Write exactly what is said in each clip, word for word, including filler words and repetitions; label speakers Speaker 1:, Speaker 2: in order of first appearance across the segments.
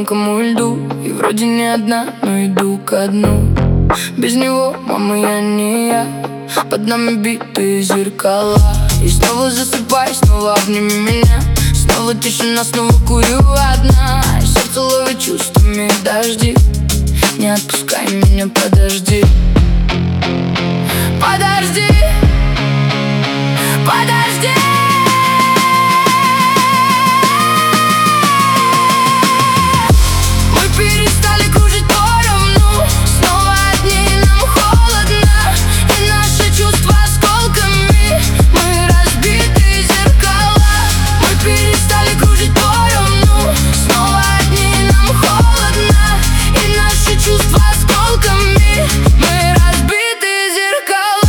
Speaker 1: тонкому льду. И вроде не одна, но иду ко дну. Без него, мама, я не я. Под нами битые зеркала. И снова засыпай, снова обними меня. Снова тишина, снова курю одна. Сердце ловит чувствами дожди. Не отпускай меня, подожди. Подожди, подожди. Мы перестали кружить поровну. Снова одни, нам холодно. И наши чувства осколками. Мы разбитые зеркала. Мы перестали кружить поровну. Снова одни, нам холодно. И наши чувства осколками. Мы разбитые зеркала.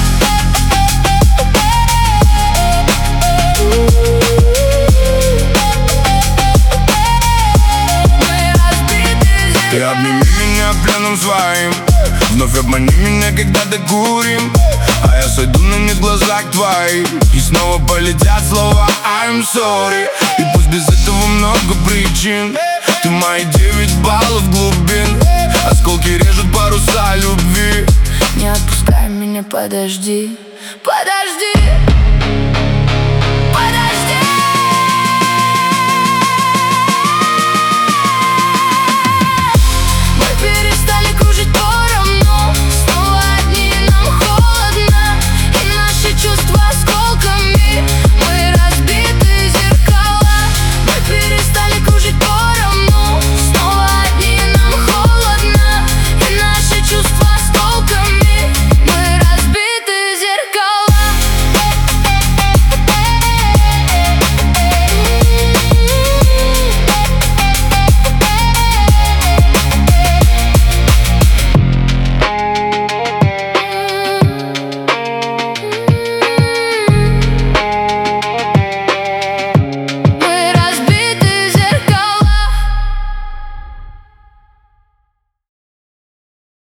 Speaker 2: Ты обними меня пленом своим. Вновь обмани меня, когда докурим. А я сойду на нет в глазах твоих. И снова полетят слова I'm sorry. И пусть без этого много причин. Ты мои девять баллов глубин. Осколки режут паруса любви.
Speaker 1: Не отпускай меня, подожди, подожди.